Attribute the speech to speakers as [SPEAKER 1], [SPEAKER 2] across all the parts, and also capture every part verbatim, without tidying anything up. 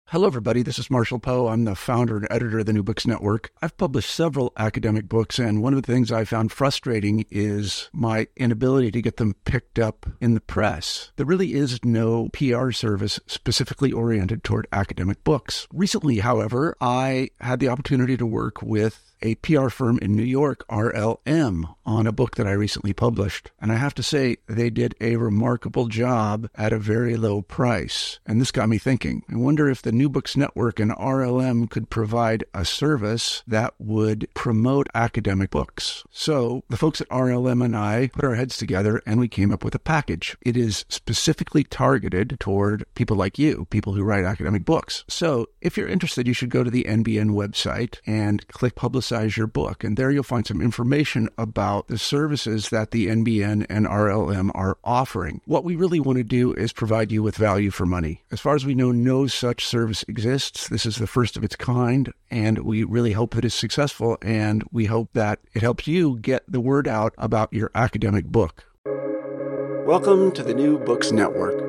[SPEAKER 1] Hello, everybody. This is Marshall Poe. I'm the founder and editor of the New Books Network. I've published several academic books, and one of the things I found frustrating is my inability to get them picked up in the press. There really is no P R service specifically oriented toward academic books. Recently, however, I had the opportunity to work with a P R firm in New York, R L M, on a book that I recently published. And I have to say, they did a remarkable job at a very low price. And this got me thinking. I wonder if the New Books Network and R L M could provide a service that would promote academic books. So the folks at R L M and I put our heads together and we came up with a package. It is specifically targeted toward people like you, people who write academic books. So if you're interested, you should go to the N B N website and click Publicize your book. And there you'll find some information about the services that the N B N and R L M are offering. What we really want to do is provide you with value for money. As far as we know, no such service exists. This is the first of its kind, and we really hope that it's successful, and we hope that it helps you get the word out about your academic book. Welcome to the New Books Network.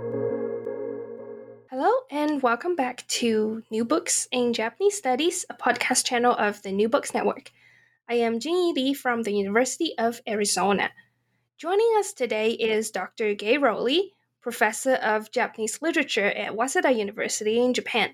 [SPEAKER 2] Hello, and welcome back to New Books in Japanese Studies, a podcast channel of the New Books Network. I am Jinyi Lee from the University of Arizona. Joining us today is Doctor Gay Rowley, Professor of Japanese Literature at Waseda University in Japan.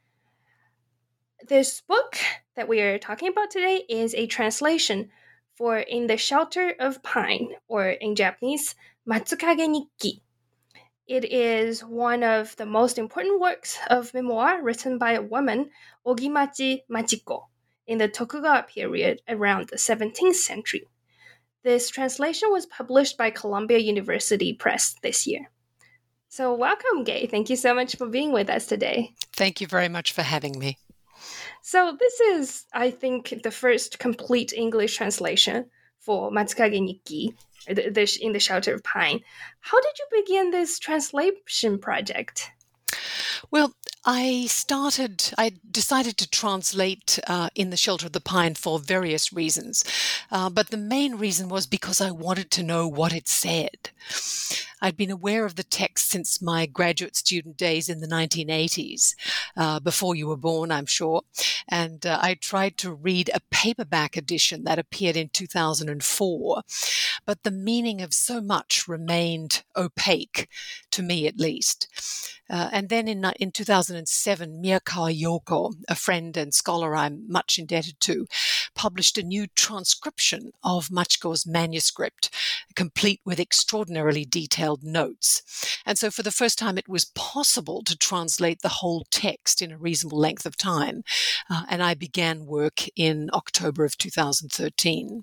[SPEAKER 2] This book that we are talking about today is a translation for In the Shelter of Pine, or in Japanese, Matsukage Nikki. It is one of the most important works of memoir written by a woman, Ogimachi Machiko, in the Tokugawa period around the seventeenth century. This translation was published by Columbia University Press this year. So welcome, Gay. Thank you so much for being with us today.
[SPEAKER 3] Thank you very much for having me.
[SPEAKER 2] So this is, I think, the first complete English translation for Matsukage Nikki, the, the, In the Shelter of Pine. How did you begin this translation project?
[SPEAKER 3] Well, I started, I decided to translate uh, In the Shelter of the Pine for various reasons. Uh, but the main reason was because I wanted to know what it said. I'd been aware of the text since my graduate student days in the nineteen eighties, uh, before you were born, I'm sure. And uh, I tried to read a paperback edition that appeared in two thousand four. But the meaning of so much remained opaque, to me at least. Uh, and then in, in two thousand seven, Miyakawa Yoko, a friend and scholar I'm much indebted to, published a new transcription of Machiko's manuscript, complete with extraordinarily detailed notes. And so for the first time, it was possible to translate the whole text in a reasonable length of time. Uh, and I began work in October of two thousand thirteen.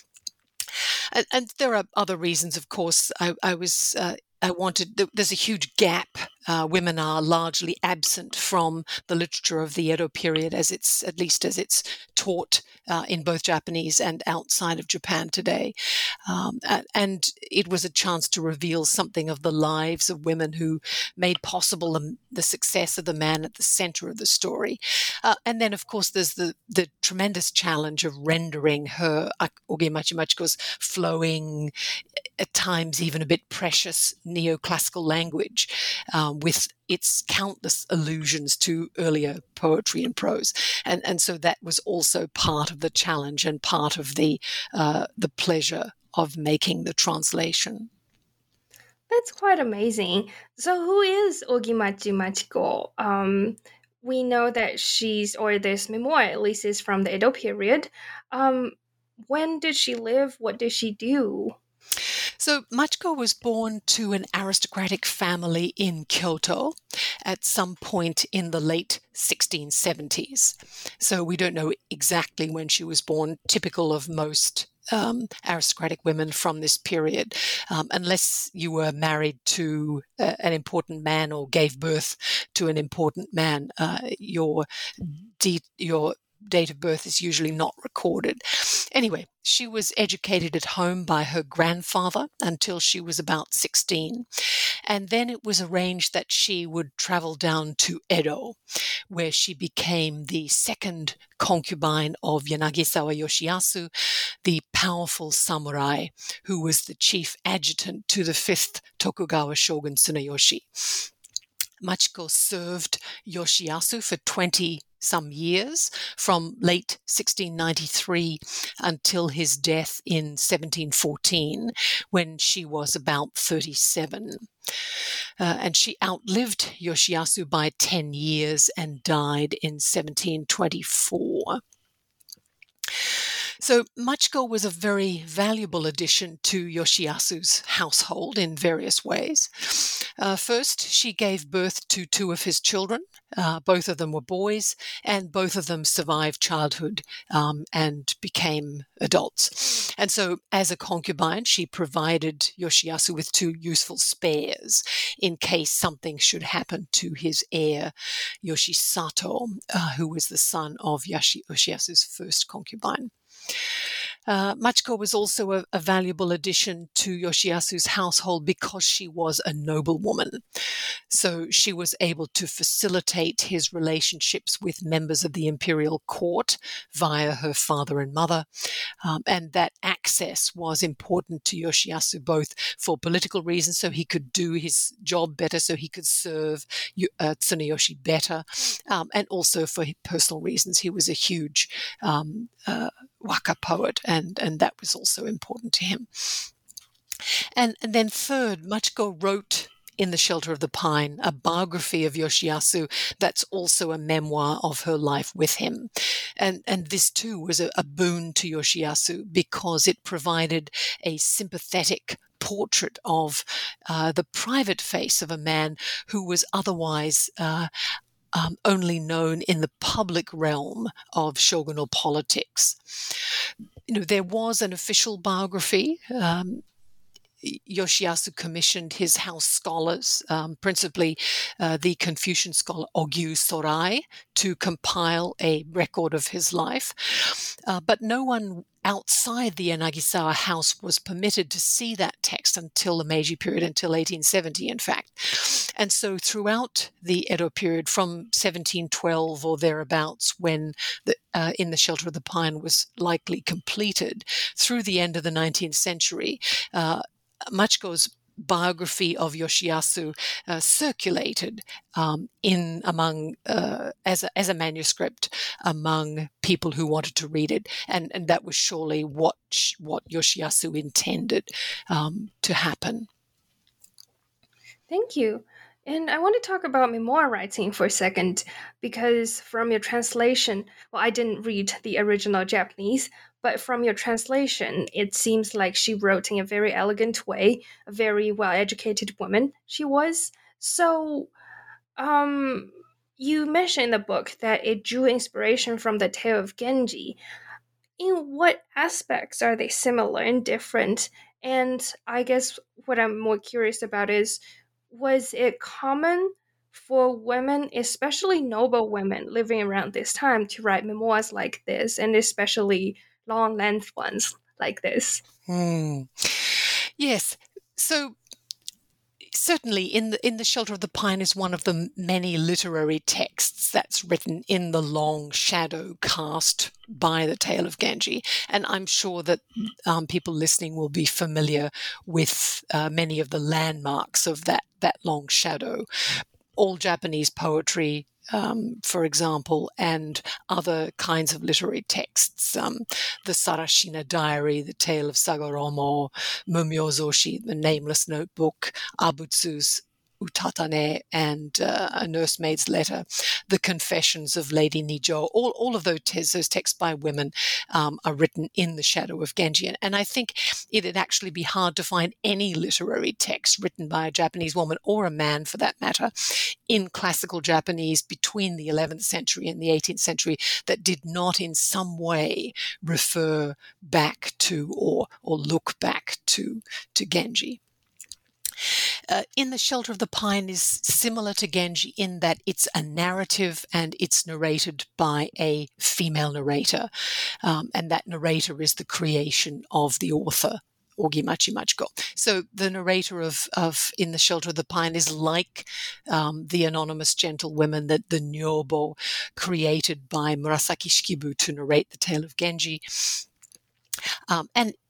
[SPEAKER 3] And, and there are other reasons, of course. I, I was... Uh, I wanted, there's a huge gap. Uh, women are largely absent from the literature of the Edo period, as it's, at least as it's taught uh, in both Japanese and outside of Japan today. Um, and it was a chance to reveal something of the lives of women who made possible the, the success of the man at the center of the story. Uh, and then, of course, there's the, the tremendous challenge of rendering her, Ogimachi Machiko's, flowing, at times even a bit precious neoclassical language, um, with its countless allusions to earlier poetry and prose. And, and so that was also part of the challenge and part of the uh, the pleasure of making the translation.
[SPEAKER 2] That's quite amazing. So who is Ogimachi Machiko? Um, we know that she's, or this memoir at least, is from the Edo period. Um, when did she live? What did she do?
[SPEAKER 3] So Machiko was born to an aristocratic family in Kyoto at some point in the late sixteen seventies. So we don't know exactly when she was born, typical of most um, aristocratic women from this period, um, unless you were married to uh, an important man or gave birth to an important man. Uh, your de- your date of birth is usually not recorded. Anyway, she was educated at home by her grandfather until she was about sixteen. And then it was arranged that she would travel down to Edo, where she became the second concubine of Yanagisawa Yoshiyasu, the powerful samurai who was the chief adjutant to the fifth Tokugawa shogun Tsunayoshi. Machiko served Yoshiyasu for twenty some years, from late sixteen ninety-three until his death in seventeen fourteen, when she was about thirty-seven. Uh, and she outlived Yoshiyasu by ten years and died in seventeen twenty-four. So Machiko was a very valuable addition to Yoshiyasu's household in various ways. Uh, first, she gave birth to two of his children. Uh, both of them were boys, and both of them survived childhood um, and became adults. And so, as a concubine, she provided Yoshiyasu with two useful spares in case something should happen to his heir, Yoshisato, uh, who was the son of Yoshi- Yoshiyasu's first concubine. Uh, Machiko was also a, a valuable addition to Yoshiyasu's household because she was a noblewoman. So she was able to facilitate his relationships with members of the imperial court via her father and mother. Um, and that access was important to Yoshiyasu both for political reasons, so he could do his job better, so he could serve uh, Tsuneyoshi better, um, and also for personal reasons. He was a huge um, uh, waka poet, and, and that was also important to him. And, and then third, Machiko wrote In the Shelter of the Pine, a biography of Yoshiyasu that's also a memoir of her life with him. And, and this too was a, a boon to Yoshiyasu because it provided a sympathetic portrait of uh, the private face of a man who was otherwise uh, Um, only known in the public realm of shogunal politics. You know, there was an official biography. Um, Yoshiyasu commissioned his house scholars, um, principally uh, the Confucian scholar Ogyu Sorai, to compile a record of his life. Uh, but no one outside the Yanagisawa house was permitted to see that text until the Meiji period, until eighteen seventy, in fact. And so throughout the Edo period, from seventeen twelve or thereabouts, when the, uh, In the Shelter of the Pine was likely completed, through the end of the nineteenth century, uh, Machiko's biography of Yoshiyasu uh, circulated um, in among uh, as a, as a manuscript among people who wanted to read it, and and that was surely what what Yoshiyasu intended um, to happen.
[SPEAKER 2] Thank you. And I want to talk about memoir writing for a second, because from your translation, well, I didn't read the original Japanese, but from your translation, it seems like she wrote in a very elegant way, a very well-educated woman she was. So, um, you mentioned in the book that it drew inspiration from the tale of Genji. In what aspects are they similar and different? And I guess what I'm more curious about is, was it common for women, especially noble women living around this time, to write memoirs like this, and especially long length ones like this?
[SPEAKER 3] Hmm. Yes. So certainly in the in the Shelter of the Pine is one of the many literary texts that's written in the long shadow cast by the tale of Genji. And I'm sure that um, people listening will be familiar with uh, many of the landmarks of that, that long shadow. All Japanese poetry, um, for example, and other kinds of literary texts, um, the Sarashina Diary, the Tale of Sagoromo, Mumyozoshi, the Nameless Notebook, Abutsu's Utatane, and uh, A Nursemaid's Letter, The Confessions of Lady Nijo. All, all of those, te- those texts by women um, are written in the shadow of Genji. And, and I think it'd actually be hard to find any literary text written by a Japanese woman, or a man for that matter, in classical Japanese between the eleventh century and the eighteenth century that did not in some way refer back to or, or look back to, to Genji. Uh, In the Shelter of the Pine is similar to Genji in that it's a narrative and it's narrated by a female narrator. Um, and that narrator is the creation of the author, Ogimachi Machiko. So the narrator of, of In the Shelter of the Pine is like um, the anonymous gentlewomen, that the Nyobo created by Murasaki Shikibu to narrate the tale of Genji. Um, and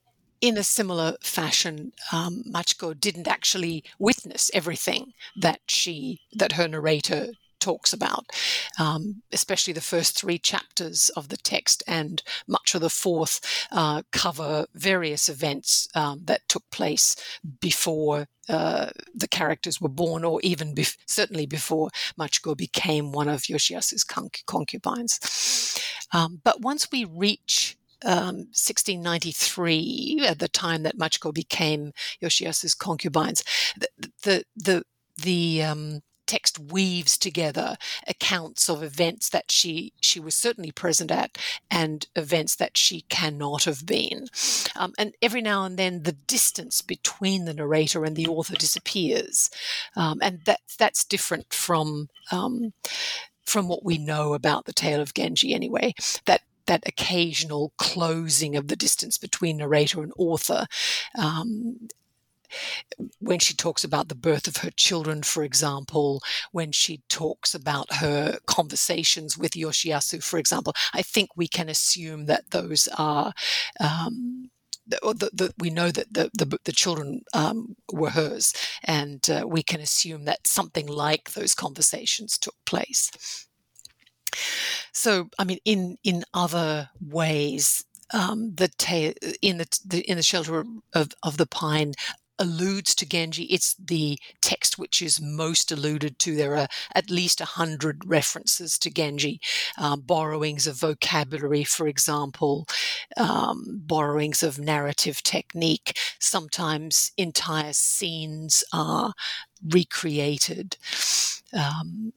[SPEAKER 3] in a similar fashion, um, Machiko didn't actually witness everything that she that her narrator talks about, um, especially the first three chapters of the text and much of the fourth uh, cover various events um, that took place before uh, the characters were born, or even bef- certainly before Machiko became one of Yoshiyasu's conc- concubines. Um, but once we reach Um, sixteen ninety-three, at the time that Machiko became Yoshiyasu's concubines, the the the, the um, text weaves together accounts of events that she she was certainly present at and events that she cannot have been. Um, and every now and then, the distance between the narrator and the author disappears, um, and that that's different from um, from what we know about the tale of Genji. Anyway, that. that occasional closing of the distance between narrator and author. Um, when she talks about the birth of her children, for example, when she talks about her conversations with Yoshiyasu, for example, I think we can assume that those are... Um, The, the, the, we know that the, the, the children um, were hers, and uh, we can assume that something like those conversations took place. So, I mean, in in other ways, um, the tale in the, the in the Shelter of, of the Pine alludes to Genji. It's the text which is most alluded to. There are at least a hundred references to Genji, um, borrowings of vocabulary, for example, um, borrowings of narrative technique. Sometimes entire scenes are recreated. Um,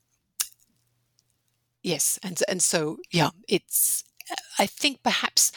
[SPEAKER 3] Yes, and and so yeah, it's. I think perhaps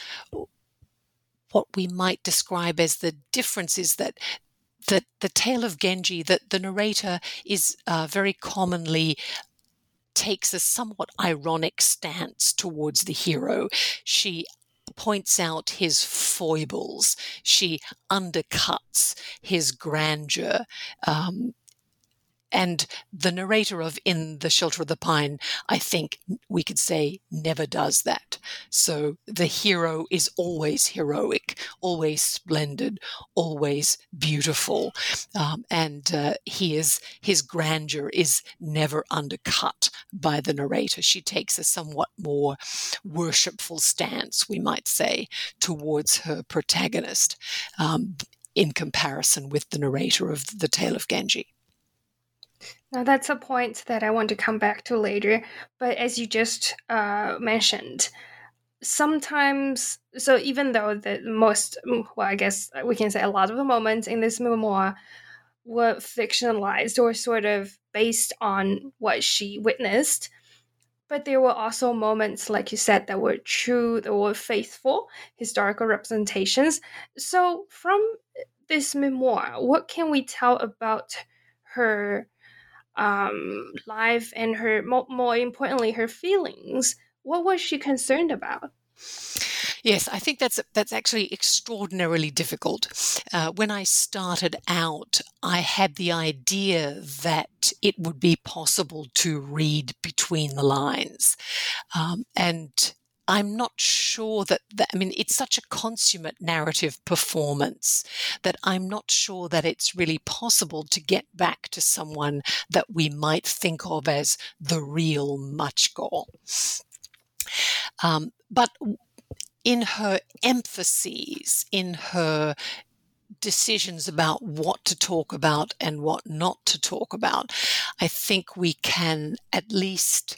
[SPEAKER 3] what we might describe as the difference is that that the tale of Genji, that the narrator is uh, very commonly takes a somewhat ironic stance towards the hero. She points out his foibles. She undercuts his grandeur. Um, And the narrator of In the Shelter of the Pine, I think we could say, never does that. So the hero is always heroic, always splendid, always beautiful. Um, and uh, he is, his grandeur is never undercut by the narrator. She takes a somewhat more worshipful stance, we might say, towards her protagonist, um, in comparison with the narrator of the Tale of Genji.
[SPEAKER 2] Now, that's a point that I want to come back to later. But as you just uh, mentioned, sometimes, so even though the most, well, I guess we can say a lot of the moments in this memoir were fictionalized or sort of based on what she witnessed, but there were also moments, like you said, that were true, that were faithful historical representations. So from this memoir, what can we tell about her um, life and her, more, more importantly, her feelings? What was she concerned about?
[SPEAKER 3] Yes, I think that's that's actually extraordinarily difficult. Uh, when I started out, I had the idea that it would be possible to read between the lines, um, and I'm not sure that, that, I mean, it's such a consummate narrative performance that I'm not sure that it's really possible to get back to someone that we might think of as the real Machiko. Um, but in her emphases, in her decisions about what to talk about and what not to talk about, I think we can at least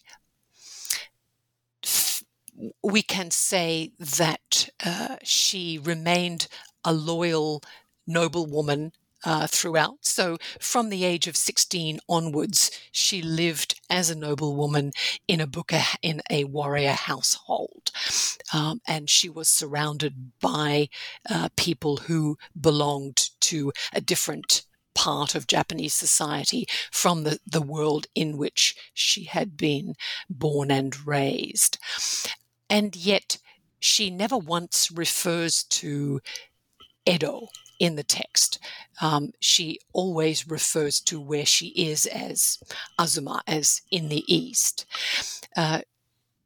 [SPEAKER 3] we can say that uh, she remained a loyal noblewoman uh, throughout. So from the age of sixteen onwards, she lived as a noblewoman in a buka, in a warrior household. Um, and she was surrounded by uh, people who belonged to a different part of Japanese society from the, the world in which she had been born and raised. And yet she never once refers to Edo in the text. Um, she always refers to where she is as Azuma, as in the East. Uh,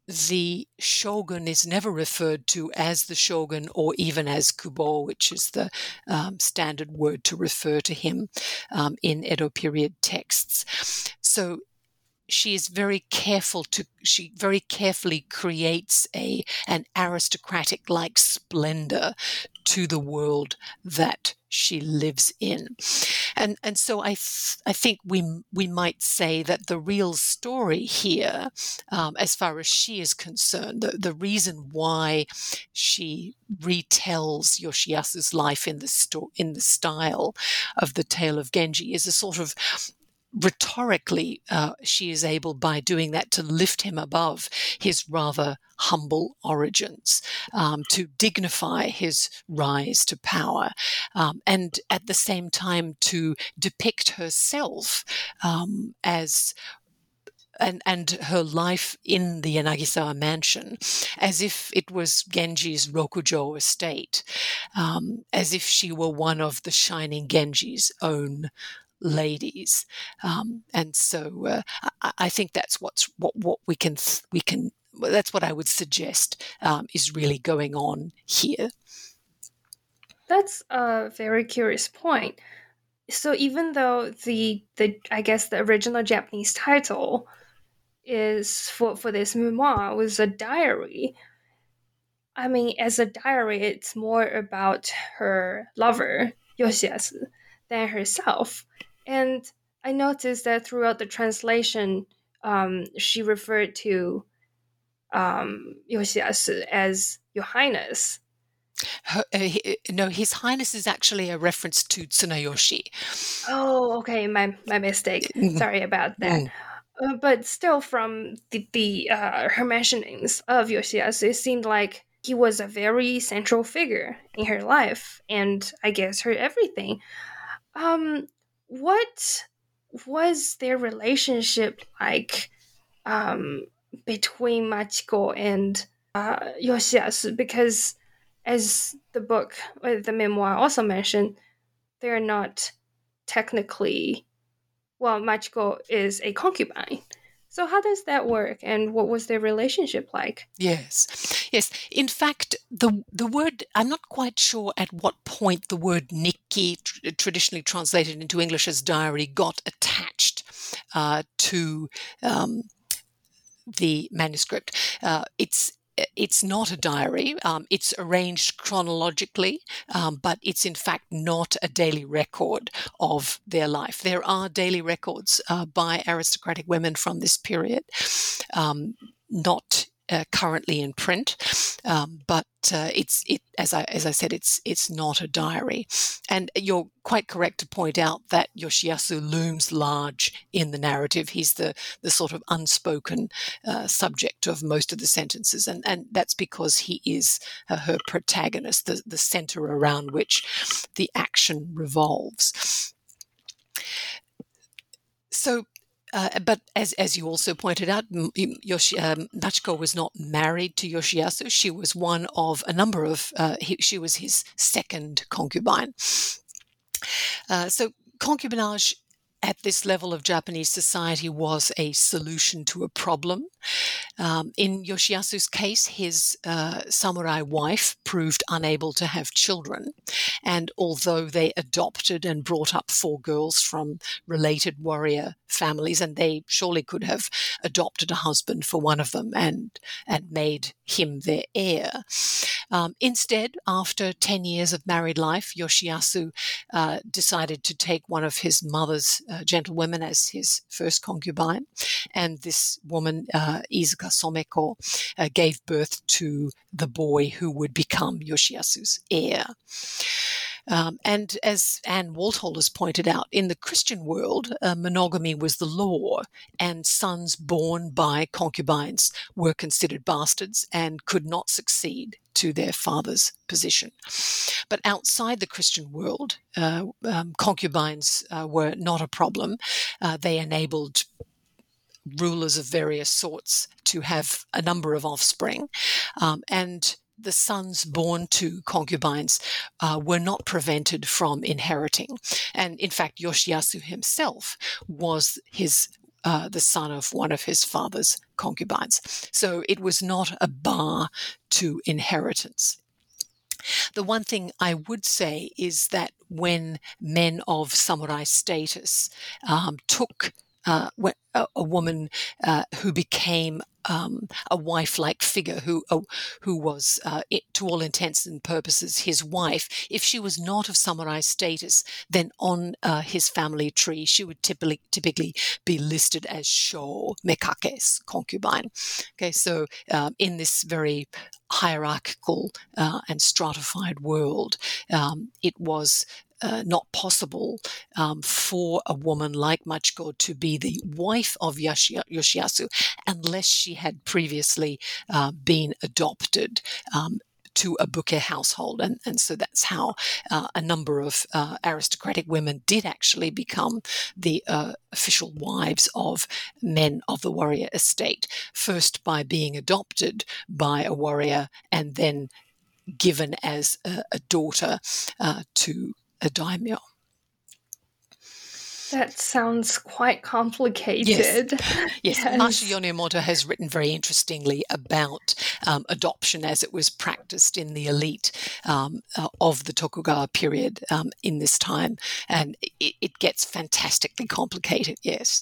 [SPEAKER 3] the shogun is never referred to as the shogun or even as Kubo, which is the um, standard word to refer to him um, in Edo period texts. So she is very careful to, she very carefully creates a an aristocratic-like splendor to the world that she lives in. And and so I th- I think we we might say that the real story here, um, as far as she is concerned, the, the reason why she retells Yoshiyasu's life in the sto- in the style of the Tale of Genji is a sort of rhetorically, uh, she is able, by doing that, to lift him above his rather humble origins, um, to dignify his rise to power, um, and at the same time to depict herself um, as and and her life in the Yanagisawa mansion as if it was Genji's Rokujo estate, um, as if she were one of the Shining Genji's own ladies, um, and so uh, I, I think that's what's what what we can we can that's what I would suggest um, is really going on here.
[SPEAKER 2] That's a very curious point. So even though the the I guess the original Japanese title is for for this memoir was a diary, I mean, as a diary, it's more about her lover Yoshiyasu than herself. And I noticed that throughout the translation, um, she referred to um, Yoshiyasu as Your Highness.
[SPEAKER 3] Her, uh, he, no, His Highness is actually a reference to Tsunayoshi.
[SPEAKER 2] Oh, okay, my my mistake. Sorry about that.
[SPEAKER 3] Mm.
[SPEAKER 2] Uh, but still, from the, the uh, her mentionings of Yoshiyasu, it seemed like he was a very central figure in her life, and I guess her everything. Um, what was their relationship like um, between Machiko and uh, Yoshiyasu? Because, as the book, or the memoir also mentioned, they're not technically, well, Machiko is a concubine. So how does that work, and what was their relationship like?
[SPEAKER 3] Yes, yes. In fact, the the word, I'm not quite sure at what point the word nikki, tr- traditionally translated into English as diary, got attached uh, to um, the manuscript. Uh, it's it's not a diary. Um, it's arranged chronologically, um, but it's in fact not a daily record of their life. There are daily records uh, by aristocratic women from this period, um, not uh, currently in print, um, but uh, it's it as I as I said, it's it's not a diary. And you're quite correct to point out that Yoshiyasu looms large in the narrative. He's the the sort of unspoken uh, subject of most of the sentences, and and that's because he is uh, her protagonist, the the center around which the action revolves. So. Uh, but as as you also pointed out, Yoshi, um, Machiko was not married to Yoshiyasu. She was one of a number of, uh, he, she was his second concubine. Uh, so concubinage at this level of Japanese society was a solution to a problem. Um, in Yoshiyasu's case, his uh, samurai wife proved unable to have children. And although they adopted and brought up four girls from related warrior families, and they surely could have adopted a husband for one of them and, and made him their heir. Um, instead, after ten years of married life, Yoshiyasu uh, decided to take one of his mother's uh, gentlewomen as his first concubine. And this woman, uh, Izuka Someko, uh, gave birth to the boy who would become Yoshiyasu's heir. Um, and as Anne Walthold has pointed out, in the Christian world, uh, monogamy was the law, and sons born by concubines were considered bastards and could not succeed to their father's position. But outside the Christian world, uh, um, concubines uh, were not a problem. Uh, they enabled rulers of various sorts to have a number of offspring, um, and the sons born to concubines uh, were not prevented from inheriting. And in fact, Yoshiyasu himself was his uh, the son of one of his father's concubines. So it was not a bar to inheritance. The one thing I would say is that when men of samurai status um, took uh, a, a woman uh, who became um, a wife-like figure, who uh, who was, uh, it, to all intents and purposes, his wife, if she was not of samurai status, then on uh, his family tree, she would typically typically be listed as sho, mekakes, concubine. Okay, so um, in this very hierarchical uh, and stratified world, um, it was uh, not possible um, for a woman like Machiko to be the wife of Yoshi- Yoshiyasu unless she had previously uh, been adopted um, to a buke household. And, and so that's how uh, a number of uh, aristocratic women did actually become the uh, official wives of men of the warrior estate, first by being adopted by a warrior and then given as a, a daughter uh, to a daimyo.
[SPEAKER 2] That sounds quite complicated.
[SPEAKER 3] Yes, yes.
[SPEAKER 2] Yes.
[SPEAKER 3] Masashi Yonemoto has written very interestingly about um, adoption as it was practiced in the elite um, uh, of the Tokugawa period um, in this time, and it, it gets fantastically complicated. Yes.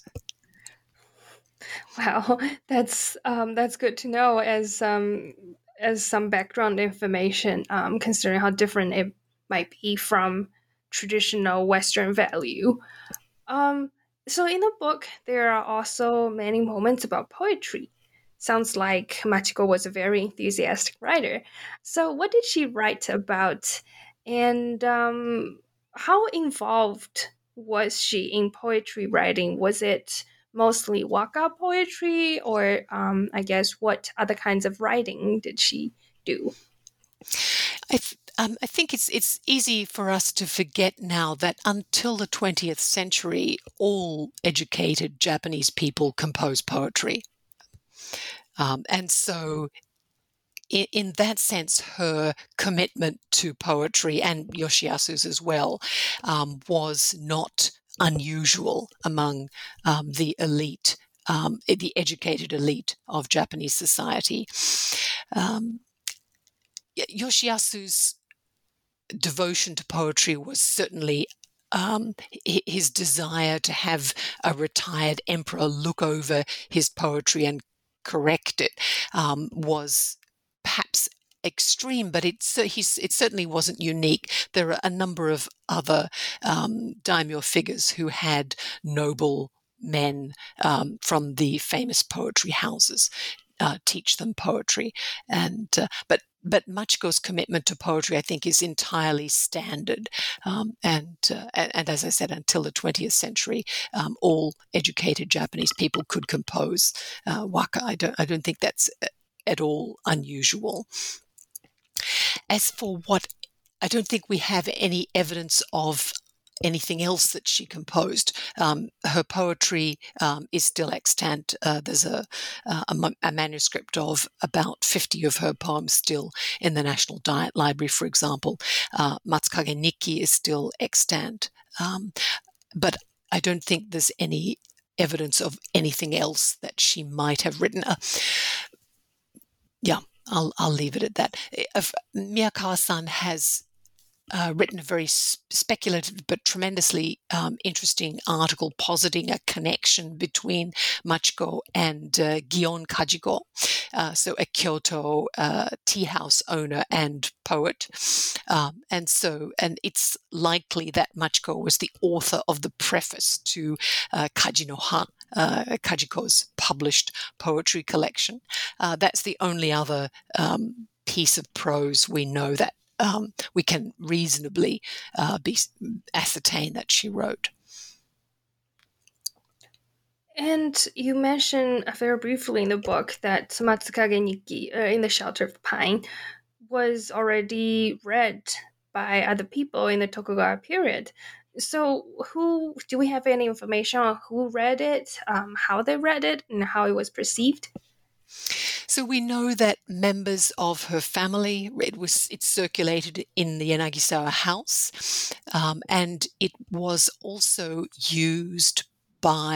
[SPEAKER 2] Wow, that's um, that's good to know as um, as some background information, um, considering how different it might be from traditional Western value. Um, so in the book, there are also many moments about poetry. Sounds like Machiko was a very enthusiastic writer. So what did she write about, and um, how involved was she in poetry writing? Was it mostly waka poetry, or um, I guess what other kinds of writing did she do?
[SPEAKER 3] I, th- um, I think it's it's easy for us to forget now that until the twentieth century, all educated Japanese people compose poetry. Um, and so in, in that sense, her commitment to poetry, and Yoshiyasu's as well, um, was not unusual among um, the elite, um, the educated elite of Japanese society. Um, Yoshiyasu's devotion to poetry was certainly um, his desire to have a retired emperor look over his poetry and correct it um, was perhaps extreme, but it, he's, it certainly wasn't unique. There are a number of other um, daimyo figures who had noble men um, from the famous poetry houses uh, teach them poetry, and uh, but. But Machiko's commitment to poetry, I think, is entirely standard. Um, and, uh, and and as I said, until the twentieth century, um, all educated Japanese people could compose uh, waka. I don't, I don't think that's at all unusual. As for what, I don't think we have any evidence of anything else that she composed. Um, her poetry um, is still extant. Uh, there's a, a, a manuscript of about fifty of her poems still in the National Diet Library, for example. Uh, Matsukage Nikki is still extant. Um, but I don't think there's any evidence of anything else that she might have written. Uh, yeah, I'll, I'll leave it at that. If Miyakawa-san has Uh, written a very speculative but tremendously um, interesting article positing a connection between Machiko and uh, Gion Kajiko, uh, so a Kyoto uh, tea house owner and poet. Um, and so, and it's likely that Machiko was the author of the preface to uh, Kaji no Ha, uh, Kajiko's published poetry collection. Uh, that's the only other um, piece of prose we know that Um, we can reasonably uh, be ascertain that she wrote.
[SPEAKER 2] And you mentioned very briefly in the book that Matsukage Nikki, uh, In the Shelter of the Pine, was already read by other people in the Tokugawa period. So who, do we have any information on who read it, um, how they read it, and how it was perceived?
[SPEAKER 3] So we know that members of her family, it was it circulated in the Yanagisawa house, um, and it was also used by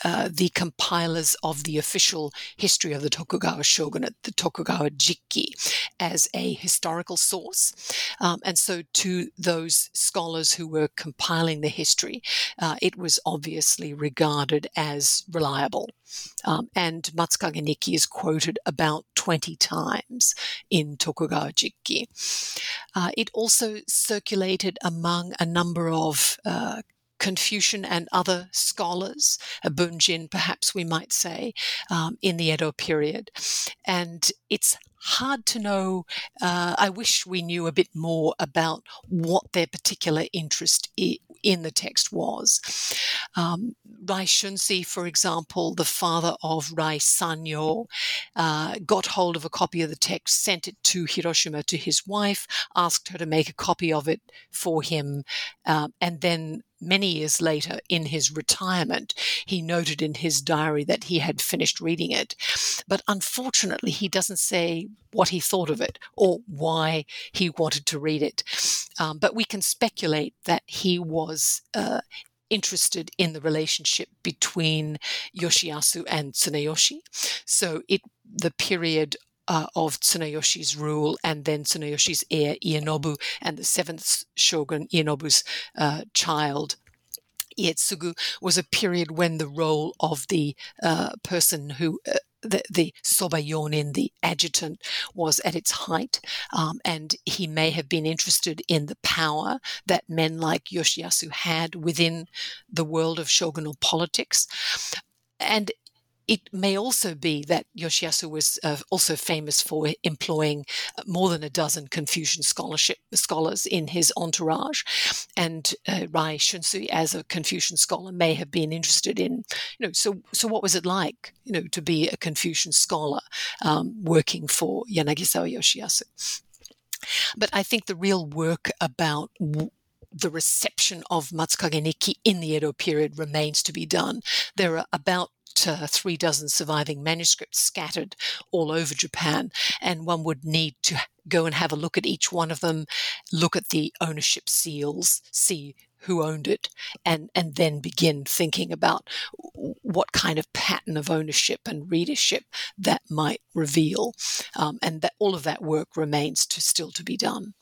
[SPEAKER 3] uh, the compilers of the official history of the Tokugawa shogunate, the Tokugawa Jikki, as a historical source. Um, and so to those scholars who were compiling the history, uh, it was obviously regarded as reliable. Um, and Matsukage Nikki is quoted about twenty times in Tokugawa Jikki. Uh, it also circulated among a number of uh, Confucian and other scholars, a bunjin perhaps we might say, um, in the Edo period. And it's hard to know, uh, I wish we knew a bit more about what their particular interest i- in the text was. Um, Rai Shunsi, for example, the father of Rai Sanyo, uh, got hold of a copy of the text, sent it to Hiroshima to his wife, asked her to make a copy of it for him, uh, and then many years later, in his retirement, he noted in his diary that he had finished reading it. But unfortunately, he doesn't say what he thought of it or why he wanted to read it. Um, but we can speculate that he was uh, interested in the relationship between Yoshiyasu and Tsuneyoshi. So it the period Uh, of Tsuneyoshi's rule, and then Tsuneyoshi's heir Ienobu, and the seventh shogun Ienobu's uh, child Ietsugu, was a period when the role of the uh, person who uh, the, the sobayonin, the adjutant, was at its height, um, and he may have been interested in the power that men like Yoshiyasu had within the world of shogunal politics. And it may also be that Yoshiyasu was uh, also famous for employing more than a dozen Confucian scholarship scholars in his entourage, and uh, Rai Shunsi, as a Confucian scholar, may have been interested in, you know, so so what was it like, you know, to be a Confucian scholar um, working for Yanagisawa Yoshiyasu? But I think the real work about w- the reception of Matsukage Nikki in the Edo period remains to be done. There are about Uh, three dozen surviving manuscripts scattered all over Japan, and one would need to go and have a look at each one of them, look at the ownership seals, see who owned it, and, and then begin thinking about what kind of pattern of ownership and readership that might reveal. Um, and that all of that work remains to still to be done.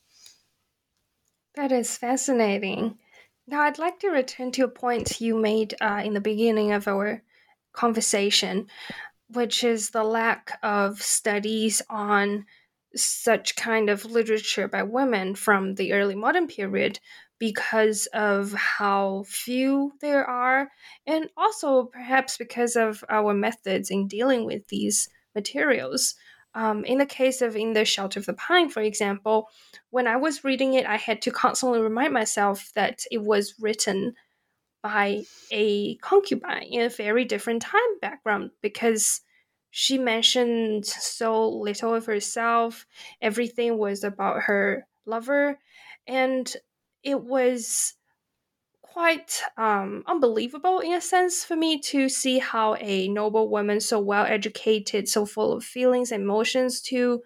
[SPEAKER 2] That is fascinating. Now, I'd like to return to a point you made uh, in the beginning of our conversation, which is the lack of studies on such kind of literature by women from the early modern period because of how few there are, and also perhaps because of our methods in dealing with these materials. Um, in the case of In the Shelter of the Pine, for example, when I was reading it, I had to constantly remind myself that it was written by a concubine in a very different time background, because she mentioned so little of herself. Everything was about her lover, and it was quite um, unbelievable in a sense for me to see how a noble woman, so well educated, so full of feelings and emotions, to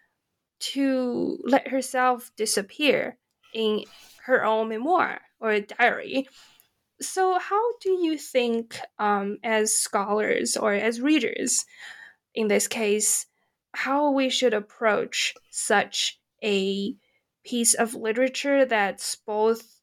[SPEAKER 2] to let herself disappear in her own memoir or diary. So, how do you think, um, as scholars or as readers, in this case, how we should approach such a piece of literature that's both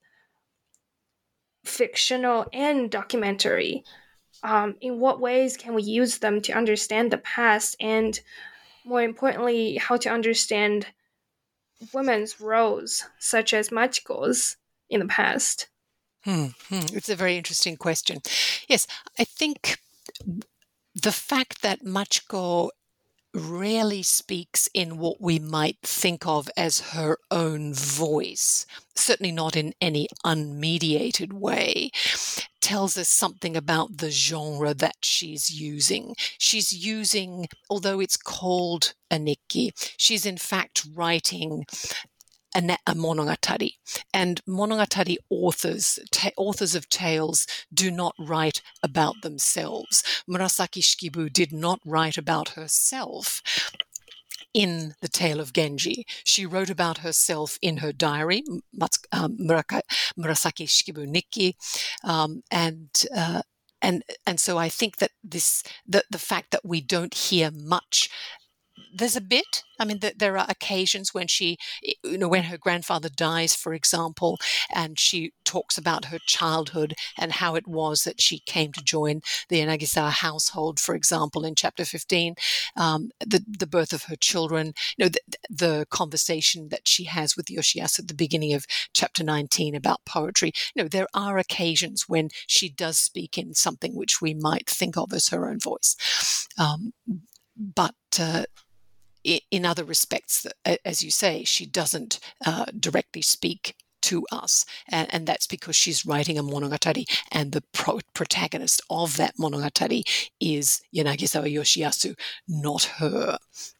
[SPEAKER 2] fictional and documentary? Um, in what ways can we use them to understand the past, and more importantly, how to understand women's roles, such as Machiko's, in the past?
[SPEAKER 3] Hmm, hmm. It's a very interesting question. Yes, I think the fact that Machiko rarely speaks in what we might think of as her own voice, certainly not in any unmediated way, tells us something about the genre that she's using. She's using, although it's called a Nikki, she's in fact writing a, a monogatari. And monogatari authors, ta- authors of tales, do not write about themselves. Murasaki Shikibu did not write about herself in the Tale of Genji. She wrote about herself in her diary, um, Murasaki Shikibu Nikki, um, and uh, and and so I think that this the the fact that we don't hear much. There's a bit. I mean, th- there are occasions when she, you know, when her grandfather dies, for example, and she talks about her childhood and how it was that she came to join the Yanagisawa household, for example, in chapter fifteen, um, the, the birth of her children, you know, the, the conversation that she has with Yoshiyasu at the beginning of chapter nineteen about poetry. You know, there are occasions when she does speak in something which we might think of as her own voice. Um, but uh, in other respects, as you say, she doesn't uh, directly speak to us, and, and that's because she's writing a monogatari, and the pro- protagonist of that monogatari is Yanagisawa Yoshiyasu, not her.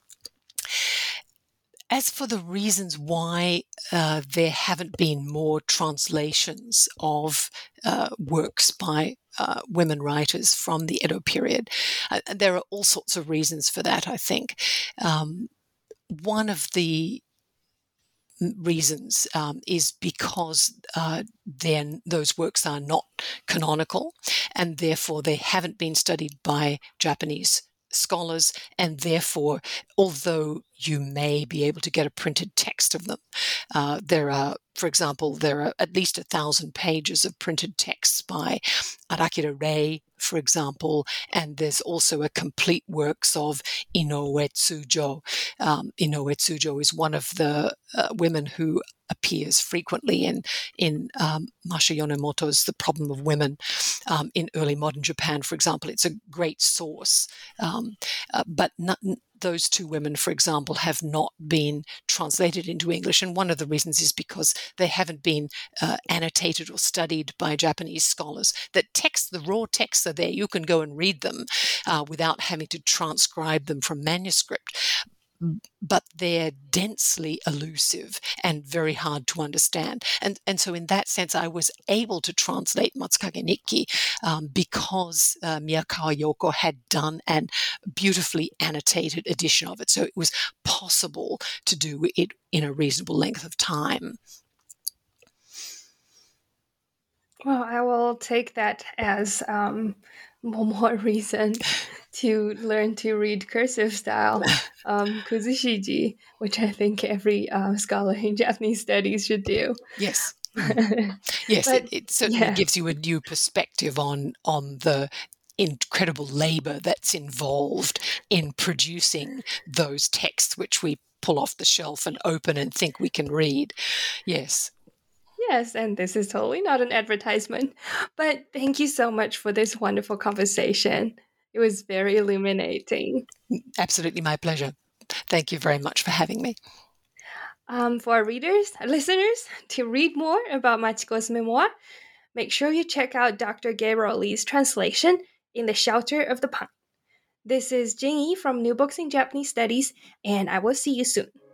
[SPEAKER 3] As for the reasons why uh, there haven't been more translations of uh, works by uh, women writers from the Edo period, uh, there are all sorts of reasons for that, I think. Um, one of the reasons um, is because uh, then those works are not canonical, and therefore they haven't been studied by Japanese scholars, and therefore, although you may be able to get a printed text of them, uh, there are, for example, there are at least a thousand pages of printed texts by Arakira Rei, for example, and there's also a complete works of Inoue Tsujo. Um, Inoue Tsujo is one of the uh, women who appears frequently in in um, Masha Yonemoto's The Problem of Women um, in early modern Japan, for example. It's a great source, um, uh, but not, those two women, for example, have not been translated into English, and one of the reasons is because they haven't been uh, annotated or studied by Japanese scholars. That text, the raw texts are there; you can go and read them uh, without having to transcribe them from manuscript. But they're densely elusive and very hard to understand. And, and so in that sense, I was able to translate Matsukage Nikki um, because uh, Miyakawa Yoko had done an beautifully annotated edition of it. So it was possible to do it in a reasonable length of time.
[SPEAKER 2] Well, I will take that as um, one more reason to learn to read cursive style, um, kuzushiji, which I think every uh, scholar in Japanese studies should do.
[SPEAKER 3] Yes. Mm. Yes,
[SPEAKER 2] But,
[SPEAKER 3] it, it certainly
[SPEAKER 2] yeah.
[SPEAKER 3] gives you a new perspective on on the incredible labor that's involved in producing those texts which we pull off the shelf and open and think we can read. Yes.
[SPEAKER 2] Yes, and this is totally not an advertisement. But thank you so much for this wonderful conversation. It was very illuminating.
[SPEAKER 3] Absolutely my pleasure. Thank you very much for having me.
[SPEAKER 2] Um, for our readers, listeners, to read more about Machiko's memoir, make sure you check out Doctor Gabriel Lee's translation, In the Shelter of the Pine. This is Jing Yi from New Books in Japanese Studies, and I will see you soon.